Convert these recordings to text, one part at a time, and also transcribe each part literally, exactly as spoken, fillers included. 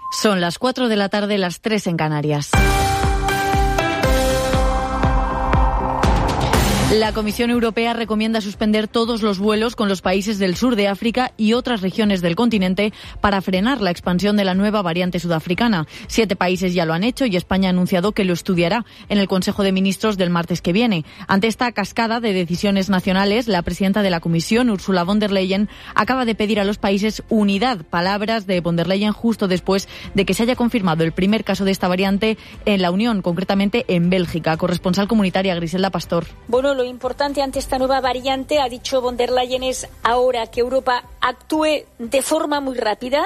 Son las cuatro de la tarde, las tres en Canarias. La Comisión Europea recomienda suspender todos los vuelos con los países del sur de África y otras regiones del continente para frenar la expansión de la nueva variante sudafricana. Siete países ya lo han hecho y España ha anunciado que lo estudiará en el Consejo de Ministros del martes que viene. Ante esta cascada de decisiones nacionales, la presidenta de la Comisión, Ursula von der Leyen, acaba de pedir a los países unidad. Palabras de von der Leyen justo después de que se haya confirmado el primer caso de esta variante en la Unión, concretamente en Bélgica. Corresponsal comunitaria Griselda Pastor. Bueno, lo importante ante esta nueva variante, ha dicho von der Leyen, es ahora que Europa actúe de forma muy rápida.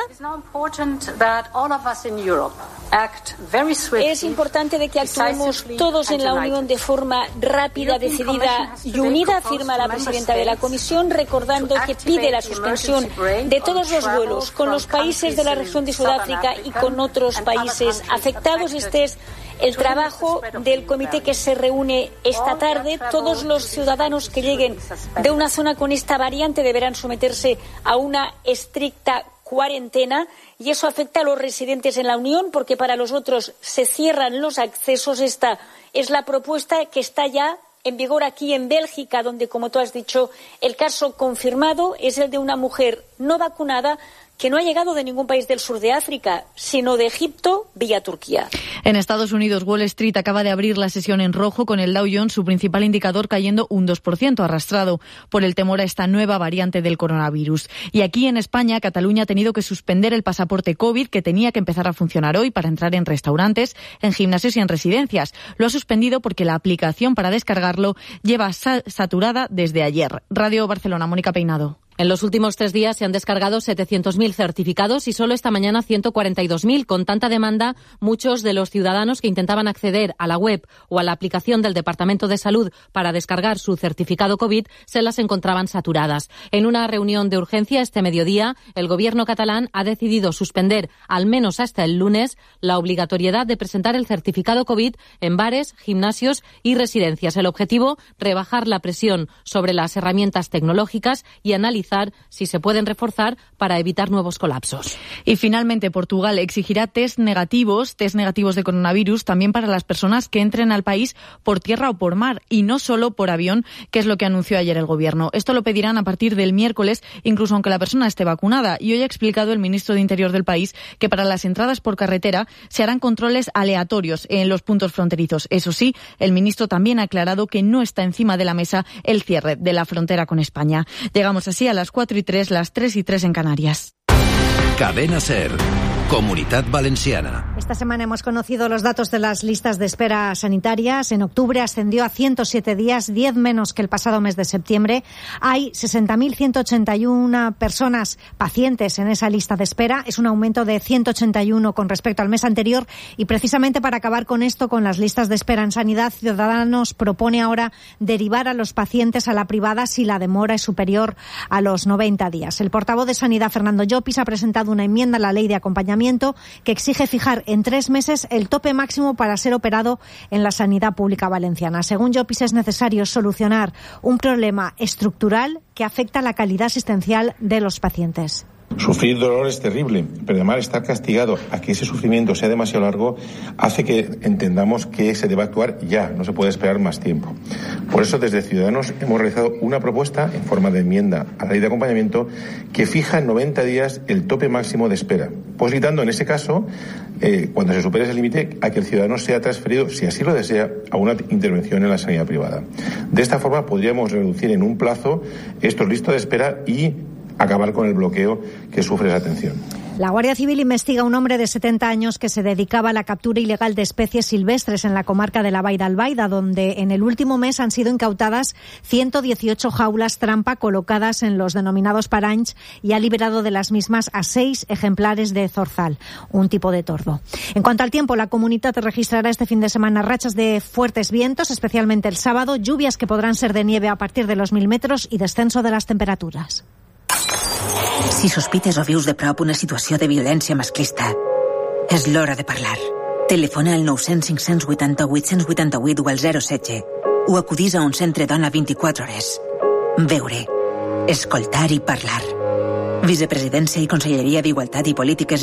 Es importante de que actuemos todos en la Unión de forma rápida, decidida y unida, afirma la presidenta de la Comisión, recordando que pide la suspensión de todos los vuelos con los países de la región de Sudáfrica y con otros países afectados. Este es el trabajo del comité que se reúne esta tarde. Todos los ciudadanos que lleguen de una zona con esta variante deberán someterse a una estricta cuarentena y eso afecta a los residentes en la Unión porque para los otros se cierran los accesos. Esta es la propuesta que está ya en vigor aquí en Bélgica, donde, como tú has dicho, el caso confirmado es el de una mujer no vacunada que no ha llegado de ningún país del sur de África, sino de Egipto vía Turquía. En Estados Unidos, Wall Street acaba de abrir la sesión en rojo con el Dow Jones, su principal indicador, cayendo un dos por ciento, arrastrado por el temor a esta nueva variante del coronavirus. Y aquí en España, Cataluña ha tenido que suspender el pasaporte COVID que tenía que empezar a funcionar hoy para entrar en restaurantes, en gimnasios y en residencias. Lo ha suspendido porque la aplicación para descargarlo lleva sa- saturada desde ayer. Radio Barcelona, Mónica Peinado. En los últimos tres días se han descargado setecientos mil certificados y solo esta mañana ciento cuarenta y dos mil. Con tanta demanda, muchos de los ciudadanos que intentaban acceder a la web o a la aplicación del Departamento de Salud para descargar su certificado COVID se las encontraban saturadas. En una reunión de urgencia este mediodía, el gobierno catalán ha decidido suspender, al menos hasta el lunes, la obligatoriedad de presentar el certificado COVID en bares, gimnasios y residencias. El objetivo, rebajar la presión sobre las herramientas tecnológicas y analizar si se pueden reforzar para evitar nuevos colapsos. Y finalmente, Portugal exigirá test negativos, test negativos de coronavirus, también para las personas que entren al país por tierra o por mar, y no solo por avión, que es lo que anunció ayer el Gobierno. Esto lo pedirán a partir del miércoles, incluso aunque la persona esté vacunada. Y hoy ha explicado el ministro de Interior del país que para las entradas por carretera se harán controles aleatorios en los puntos fronterizos. Eso sí, el ministro también ha aclarado que no está encima de la mesa el cierre de la frontera con España. Llegamos así a las cuatro y tres, las tres y tres en Canarias. Cadena SER, Comunitat Valenciana. Esta semana hemos conocido los datos de las listas de espera sanitarias. En octubre ascendió a ciento siete días, diez menos que el pasado mes de septiembre. Hay sesenta mil ciento ochenta y una personas pacientes en esa lista de espera. Es un aumento de ciento ochenta y uno con respecto al mes anterior. Y precisamente para acabar con esto, con las listas de espera en sanidad, Ciudadanos propone ahora derivar a los pacientes a la privada si la demora es superior a los noventa días. El portavoz de Sanidad, Fernando Llopis, ha presentado una enmienda a la ley de acompañamiento que exige fijar en tres meses el tope máximo para ser operado en la sanidad pública valenciana. Según Llopis, es necesario solucionar un problema estructural que afecta a la calidad asistencial de los pacientes. Sufrir dolor es terrible, pero además estar castigado a que ese sufrimiento sea demasiado largo hace que entendamos que se debe actuar ya, no se puede esperar más tiempo. Por eso, desde Ciudadanos hemos realizado una propuesta en forma de enmienda a la ley de acompañamiento que fija en noventa días el tope máximo de espera, posibilitando en ese caso, eh, cuando se supere ese límite, a que el ciudadano sea transferido, si así lo desea, a una intervención en la sanidad privada. De esta forma podríamos reducir en un plazo estos listos de espera y acabar con el bloqueo que sufre esa atención. La Guardia Civil investiga a un hombre de setenta años que se dedicaba a la captura ilegal de especies silvestres en la comarca de la Vall d'Albaida, donde en el último mes han sido incautadas ciento dieciocho jaulas trampa colocadas en los denominados paranys y ha liberado de las mismas a seis ejemplares de zorzal, un tipo de tordo. En cuanto al tiempo, la comunidad registrará este fin de semana rachas de fuertes vientos, especialmente el sábado, lluvias que podrán ser de nieve a partir de los mil metros y descenso de las temperaturas. Si sospites o vius de prop una situació de violència masclista, és l'hora de parlar. Telefona al nou cents cinc cents vuitanta vuit cents vuitanta vuit o al zero setze o acudís a un centre dona vint-i-quatre hores. Veure, escoltar i parlar. Vicepresidència i Conselleria d'Igualtat i Polítiques